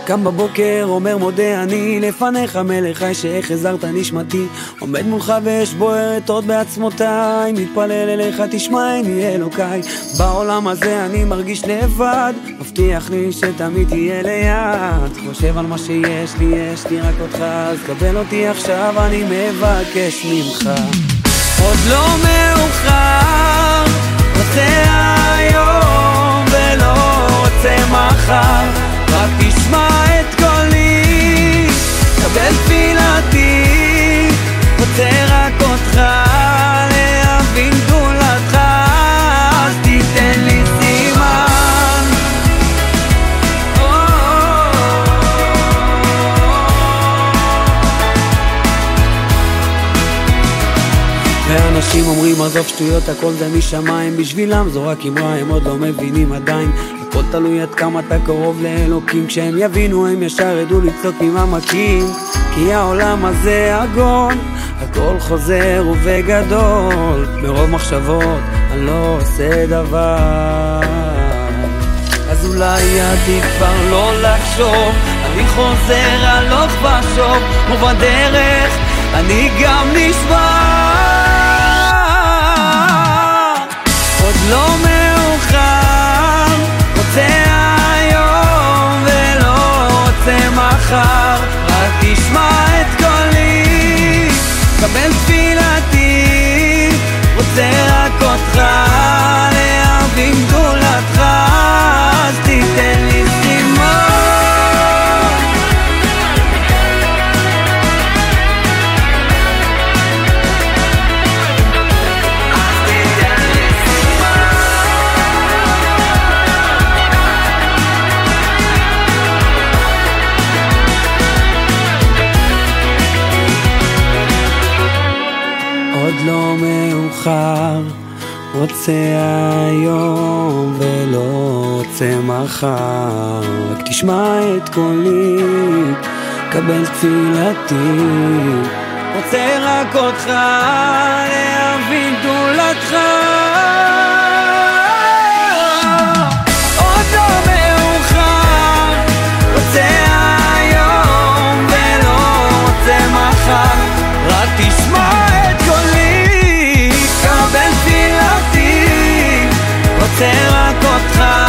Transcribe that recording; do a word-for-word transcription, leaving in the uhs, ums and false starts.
קם בבוקר אומר מודה אני לפניך מלך חי שאיך עזרת נשמתי עומד מולך ואש בוערת עוד בעצמותיי מתפלל אליך תשמעני אלוקיי בעולם הזה אני מרגיש לבד מבטיח לי שתמיד תהיה ליד חושב על מה שיש לי יש לי רק אותך אז קבל אותי עכשיו אני מבקש ממך עוד לא מאוחר רוצה היום ולא רוצה מחר רק תשמע את קולי, קבל תפילתי, רוצה רק אותך, להבין גדולתך, אז תיתן לי סימן. ואנשים אומרים עזוב שטויות הכל זה משמיים בשבילם זו רק אמרה הם עוד לא מבינים עדיין הכל תלוי עד כמה אתה קרוב לאלוקים כשהם יבינו הם ישר ידעו לצעוק ממעמקים כי העולם הזה עגול הכל חוזר ובגדול מרוב מחשבות אני לא עושה דבר אז אולי עדיף כבר לא לחשוב אני חוזר הלוך ושוב ובדרך אני גם נשבר עוד לא מאוחר רוצה היום ולא רוצה מחר רק תשמע את קולי קבל תפילתי רוצה רק אותך להבין גדולתך אז תיתן לי סימן עוד לא מאוחר, רוצה היום ולא רוצה מחר רק תשמע את קולי, קבל תפילתי רוצה רק אותך, להבין גדולתך עוד לא מאוחר, רוצה היום ולא רוצה מחר רק תשמע רוצה רק אותך